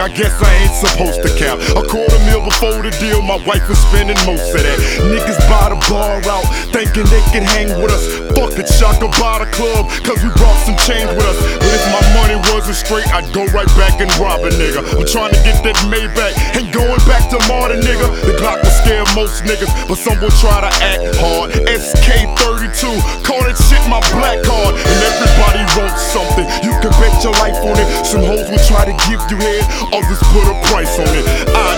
I guess I ain't supposed to cap. A $250,000 before the deal, my wife was spending most of that. Niggas buy the bar out, thinking they can hang with us. Fuck it, Shaka buy the club, cause we brought some change with us. But if my money wasn't straight, I'd go right back and rob a nigga. I'm trying to get that Maybach, ain't going back to Martin, nigga. The Glock will scare most niggas, but some will try to act hard. SK32, call that shit my black card. And everybody wants something, you can bet your life on it. Some hoes will try to give you head, others put a price on it. I